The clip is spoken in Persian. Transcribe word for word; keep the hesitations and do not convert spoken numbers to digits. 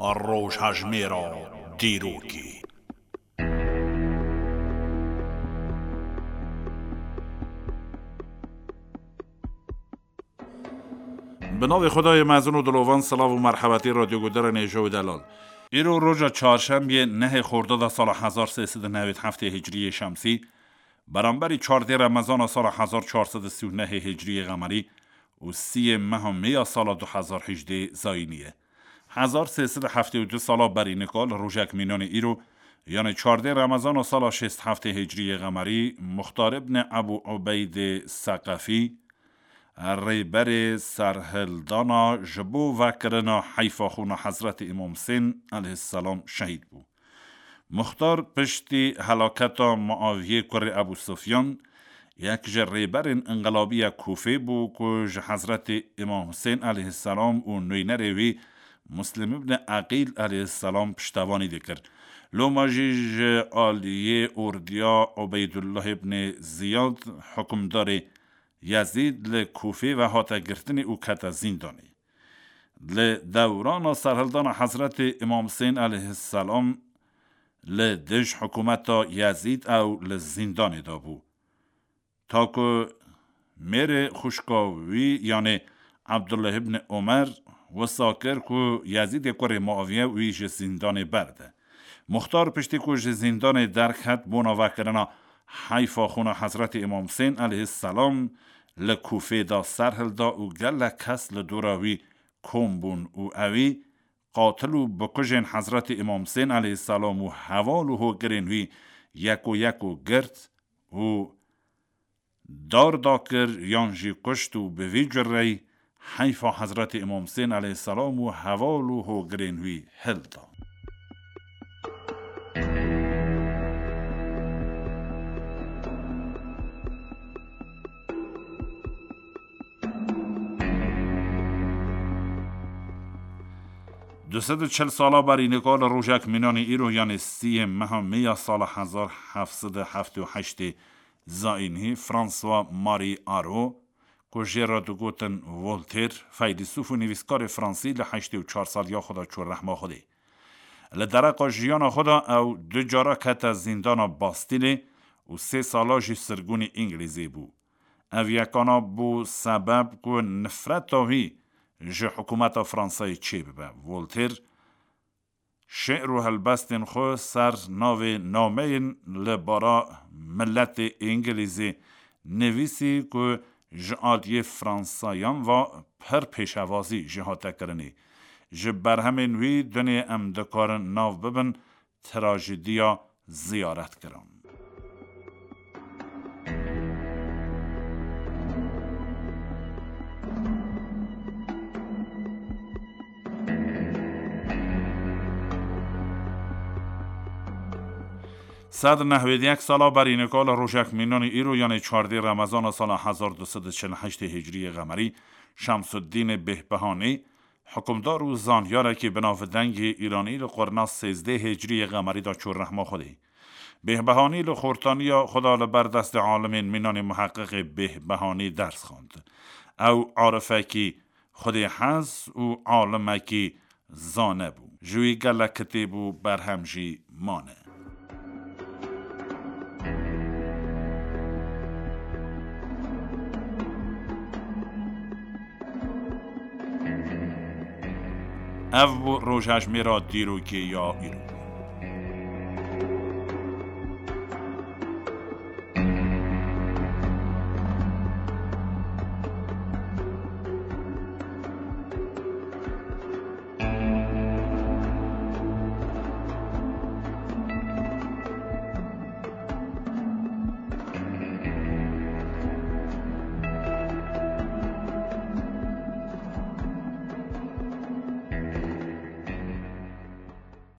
روژهژمی را دیروگی. به نام خدای مزون و دلوان، سلام و مرحبتی رادیو گودر نیجه و دلال. ایرو روژا چهارشنبه نه خرداد سال هزار و سیصد و نود و هفت هجری شمسی برابر چهارده رمضان سال هزار و چهارصد و سی و نه هجری قمری و سی ماه می سال دو هزار و هجده زاینیه. هزار و سیصد و هفتاد و دو سال بر این کال روژک مینان ایرو یعنی چهارده رمضان سال شصت و هفت هجری قمری مختار ابن ابو عبید ثقفی ریبر سرهلدانا جبو و کرنا حیفا خون حضرت امام حسین علیه السلام شهید بود. مختار پشتی هلاکت معاویه کر ابو سفیان یک ریبر انقلابی کوفه بود که حضرت امام حسین علیه السلام و نوینه روی مسلم ابن عقیل علیه السلام پشتوانی دکرد. لوماجیج آلیه اردیا عبیدالله ابن زیاد حکمدار یزید لکوفه و هاتا گرتن او کتا زندانی. لدوران سرهلدان حضرت امام حسین علیه السلام لدش حکومت یزید او لزندان دا بو. تا که میر خوشکاوی یعنی عبدالله ابن عمر و ساکر که یزید کور معاویه ویش زندان برده. مختار پشتی که زندان درکت بونا وکرنا حیفا خون حضرت امام حسین علیه السلام لکوفه دا سرهل دا و گل کس لدوراوی کمبون و اوی قاتل و بکجن حضرت امام حسین علیه السلام و حوال و گرنوی یک و یک و گرد و دار داکر یانجی کشت و به وی جرهی حیفا حضرت امام حسین علیه السلام و حوال و گرنوی هل دا. دوصد و چل ساله بر این کال روژک مینان ایرو یعنی سی ماه می سال هزار و هفتصد و هفتاد و هشت زاینی فرانسوا ماری آرو که جراد گوتن ولتر فیلسوف و نویسکار فرانسی لحشت و چهار سال یا خدا چون رحمه خوده. لدرق جیان خدا او دو جارا کت زندان باستیل و سه سالاج سرگون انگلیزی بو. او یکانا بو سبب که نفرت تاوی جه حکومت فرانسای چی ببه. ولتر شعر و هلبستن خو سر ناو نامه لبارا ملت انگلیزی نویسی که جهادی فرانسایان و پر پیشوازی جهاده کرنی. جه برهمین وی دنی امدکار ناو ببن تراژدیا زیارت کرن. صد نهوید یک سالا بر این کال روژک مینان ایرو یعنی چهارده رمضان سال هزار و دویست و چهل و هشت هجری قمری شمس الدین بهبهانی حکمدار و زانیاره که بناو دنگ ایرانی لقرنا سیزده هجری قمری دا چور رحمه خوده. بهبهانی لخورتانی خدا لبردست عالمین مینان محقق بهبهانی درس خواند. او عارفه که خود حز و عالمه که زانه بو. جوی گله کتیب و برهمجی مانه. او روژهژمی را دیروگی یا ایرو.